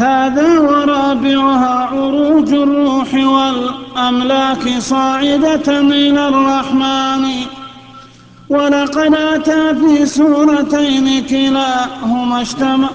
هذا ورابعها عروج الروح والأملاك صاعدة إلى الرحمن. ولقد أتى في سورتين كلاهما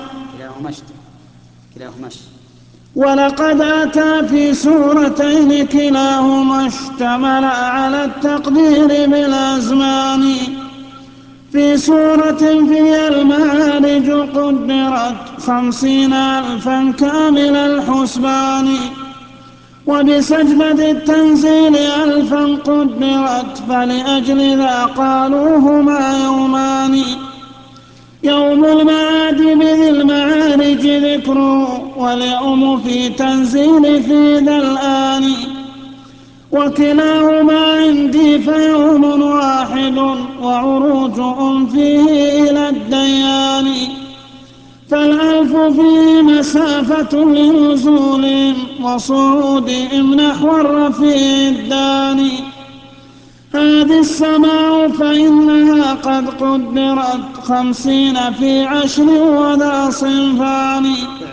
اشتمل على التقدير بالأزمان. في سورة فيها المعارج قدرت 50,000 كامل الحسبان. وبسجدة التنزيل 1000 قدرت، فلأجل ذا قالوا هما يومان. يوم المعاد بذي المعارج ذكره، واليوم في تنزيل في ذا الآن. وكلاهما عندي فيوم واحد، وعروجهم فيه إلى الديان. فالألف فيه مسافة لنزولهم وصعودهم نحو الرفيع الداني. هذه السماء فإنها قد قدرت 50 في 10 وذا صنفان.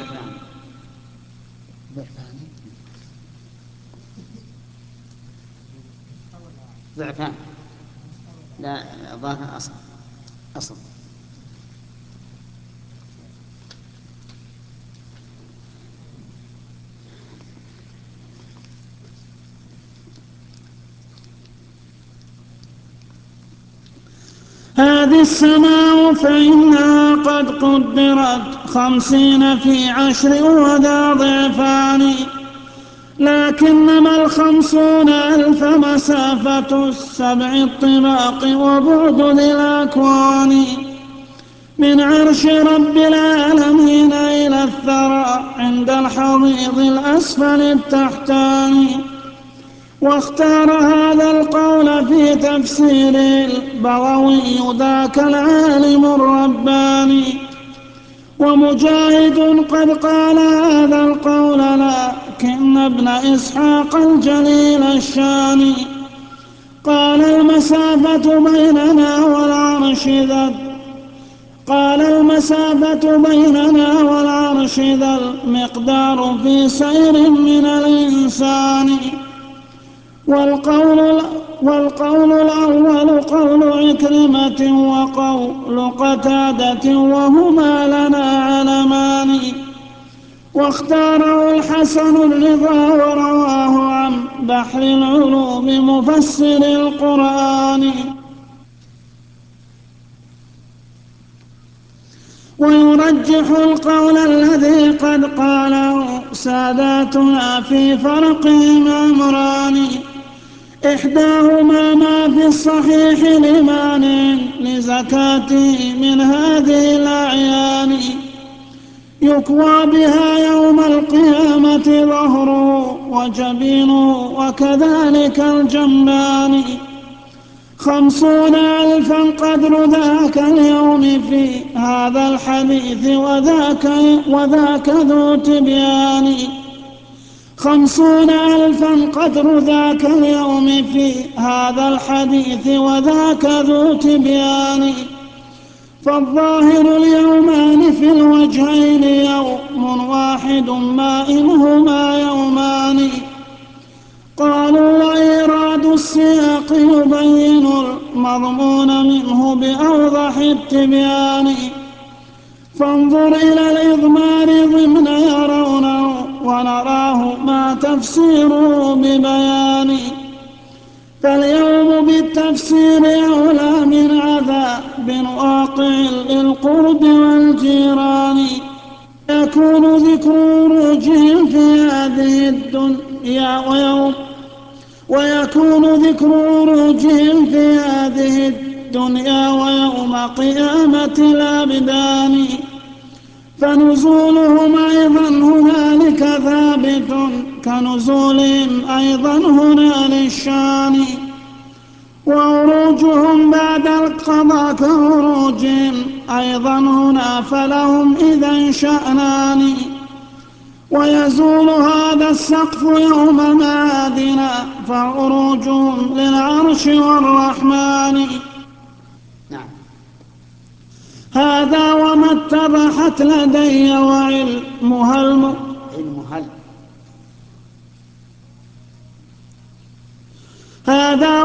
ضعفان لا ظاهر أصل. هذه السماء فإنها قد قدرت 50 في 10 وذا ضعفان. لكنما 50,000 مسافة 7 الطباق وبعد ذي الأكوان. من عرش رب العالمين إلى الثرى عند الحضيض الأسفل التحتاني. واختار هذا القول في تفسير البغوي ذاك العالم الرباني. ومجاهد قد قال هذا القول، لكن ابن إسحاق الجليل الشاني قال المسافة بيننا والعرش ذا المقدار في سير من الإنسان. والقول الأول قول عكرمة وقول قتادة، وهما لنا علمان. واختاره الحسن الرضا ورواه عن بحر العلوم مفسر القرآن. ويرجح القول الذي قد قاله ساداتنا في فرقهم أمران. إحداهما ما في الصحيح لمانع لزكاته من هذه الأعيان، يكوى بها يوم القيامة ظهره وجبينه وكذلك الجنبان. 50,000 قدر ذاك اليوم في هذا الحديث وذاك ذو تبيان. 50,000 قدر ذاك اليوم في هذا الحديث وذاك ذو تبيان. فالظاهر اليومان في الوجهين يوم واحد ما إنهما يومان. قالوا وإيراد السياق يبين المضمون منه بأوضح التبيان. فانظر إلى الإضمار ضمن يرونه ونراه ما تفسيره ببيان. فاليوم بالتفسير أولى من عذاب واقع للقرب والجيران. يكون ذكر عروجهم في هذه الدنيا ويوم قيامة الأبدان. فنزولهم أيضا هنالك ثابت كنزولهم أيضا هنا للشان. وعروجهم بعد القضاء كعروجهم أيضا هنا، فلهم إذا شأنان. ويزول هذا السقف يوم معادنا، فعروجهم للعرش والرحمن. نعم. هذا وما اتضحت لدي وعلمها علمها هذا